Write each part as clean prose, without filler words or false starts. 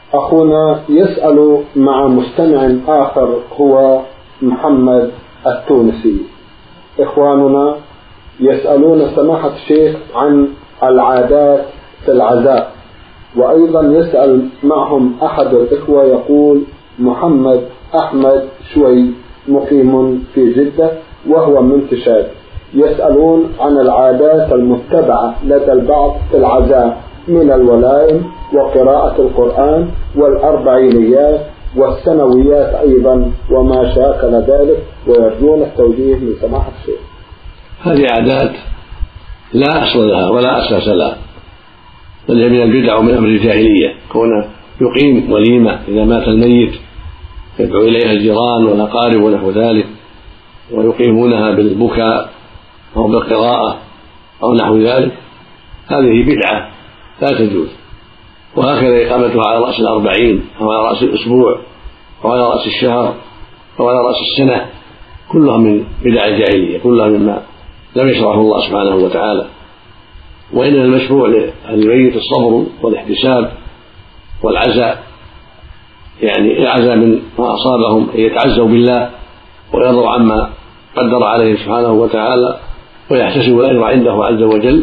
أخونا يسأل مع مستمع آخر هو محمد التونسي. إخواننا يسألون سماحة الشيخ عن العادات في العزاء، وأيضا يسأل معهم أحد الإخوة يقول محمد أحمد شوي مقيم في جدة وهو من تشاد، يسألون عن العادات المتبعة لدى البعض في العزاء من الولائم وقراءة القرآن والأربعينيات والسنويات أيضا وما شاكل ذلك، ويرجون التوجيه من سماحة الشيخ. هذه عادات لا أصل لها ولا أساس لها، بل هي من البدع ومن أمر الجاهلية، كونه يقيم وليمة إذا مات الميت يدعو إليها الجيران والأقارب ونحو ذلك، ويقيمونها بالبكاء أو بالقراءة أو نحو ذلك، هذه بدعة لا تجوز. وهكذا إقامتها على رأس الأربعين أو على رأس الأسبوع أو على رأس الشهر أو على رأس السنة كلها من بدع الجاهلية، كلها مما لم يشرعه الله سبحانه وتعالى. وإنما المشروع للميت الصبر والاحتساب والعزاء، يعني العزاء من ما أصابهم، أن يتعزوا بالله ويرضوا عما قدر عليه سبحانه وتعالى ويحتسبوا الأجر عنده عز وجل،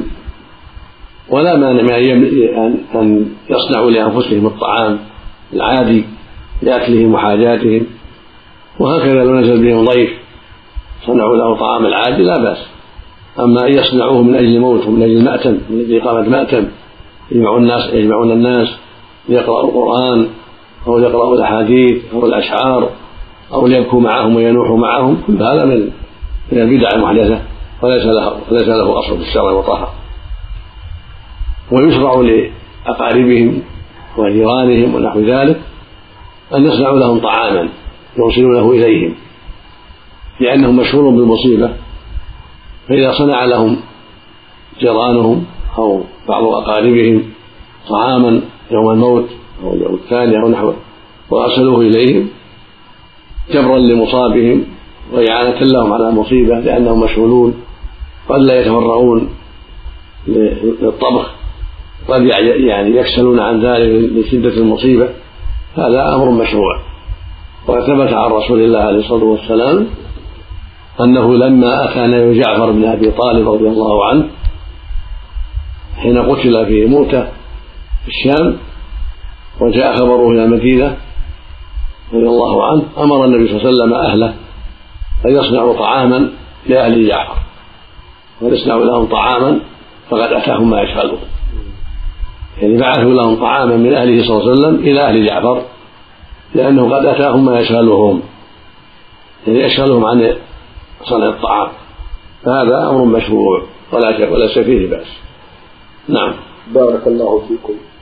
ولا مانع أن يصنعوا لأنفسهم الطعام العادي لأكلهم وحاجاتهم. وهكذا لو نزل بهم ضيف صنعوا له طعام العادي لا بأس. أما أن يصنعوه من أجل موت ومن أجل مأتم، من أجل إقامة مأتم يجمعون الناس ليقرأوا القرآن أو يقرأوا الأحاديث أو الأشعار أو ليبكوا معهم وينوحوا معهم، كل هذا من البدع المحدثة وليس له أصل في الشرع وطهر. ويشرع لأقاربهم وجيرانهم ونحو ذلك أن يصنعوا لهم طعاما يوصلونه إليهم، لأنه مشهور بالمصيبة، فإذا صنع لهم جيرانهم أو بعض أقاربهم طعاما يوم الموت أو اليوم الثاني أو نحوه وأرسلوه إليهم جبرا لمصابهم وإعانة لهم على المصيبة، لأنهم مشغولون قد لا يتفرغون للطبخ، قد يعني يكسلون عن ذلك لشدة المصيبة، هذا أمر مشروع. وثبت عن رسول الله عليه الصلاة والسلام أنه لما أتى نبي جعفر بن أبي طالب رضي الله عنه حين قتل في موتة في الشام وجاء خبره إلى المدينة رضي الله عنه، أمر النبي صلى الله عليه وسلم أهله أن يصنعوا طعاما لأهل جعفر، ويصنعوا لهم طعاما فقد أتاهم ما يشغلهم، يعني بعثوا لهم طعاما من أهله صلى الله عليه وسلم إلى أهل جعفر لأنه قد أتاهم ما يشغلهم، يعني يشغلهم عن صنع الطعام، فهذا أمر مشروع ولا شك فيه بأس. نعم. بارك الله فيكم.